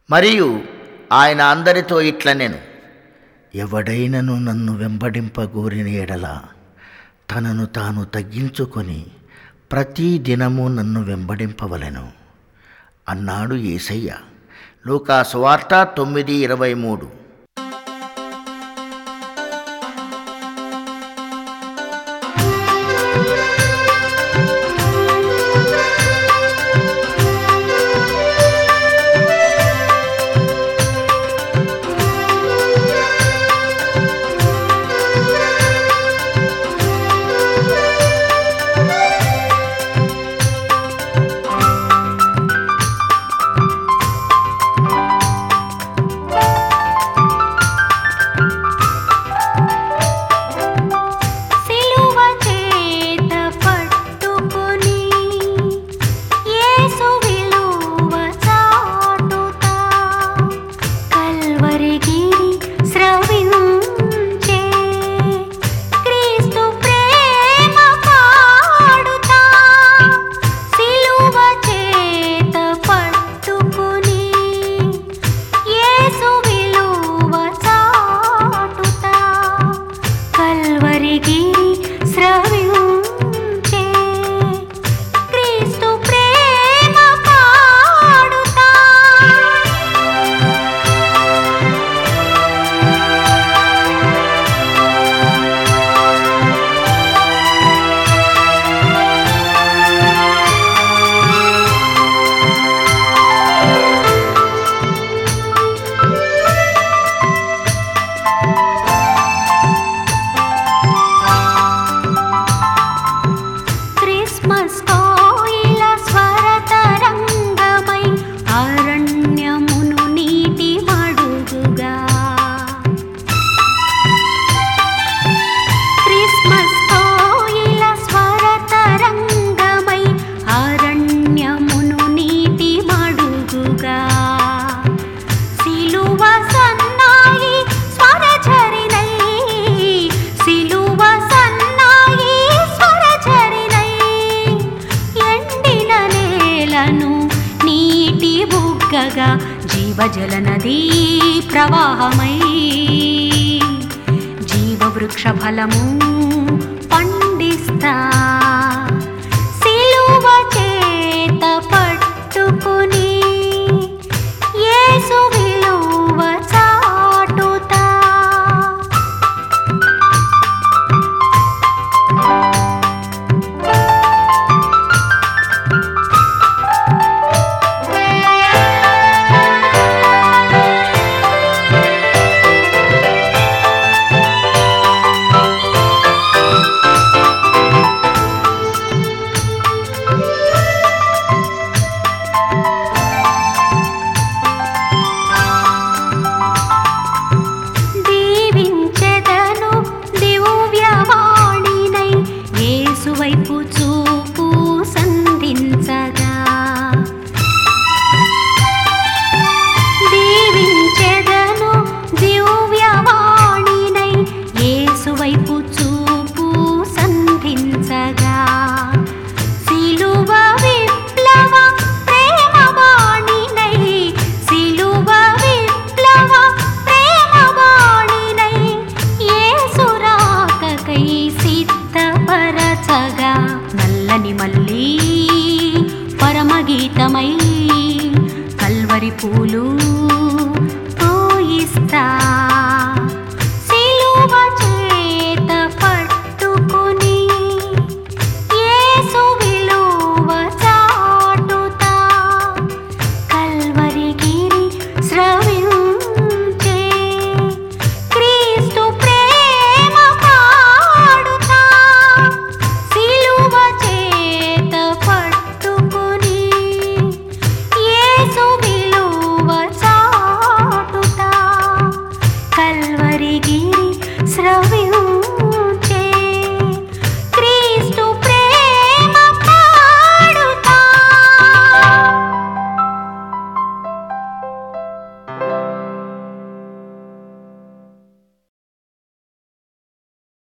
మరియు ఆయన అందరితో ఇట్లనెను, ఎవడైనను నన్ను వెంబడింపగోరిన ఎడల తనను తాను తగ్గించుకొని ప్రతి దినము నన్ను వెంబడింపవలెను అన్నాడు యేసయ్య. లూకా సువార్త 9:23. జీవజల నదీ ప్రవాహమై జీవవృక్ష ఫలము పండిస్తా, సిలువ చేత పట్టుకుని యేసు విలువ చాటుతా. వైపు చూపు సంధించగా దీవించెదను దివ్యవాణినై, యేసు వైపు చూపు సంధించగా సిలువ విప్లవ ప్రేమవాణినై, సిలువ విప్లవ ప్రేమవాణినై, యేసు రాకకై సిద్ధపరచగా నల్లని మల్లి పరమగీతమై కల్వరి పూలు పూయిస్తా.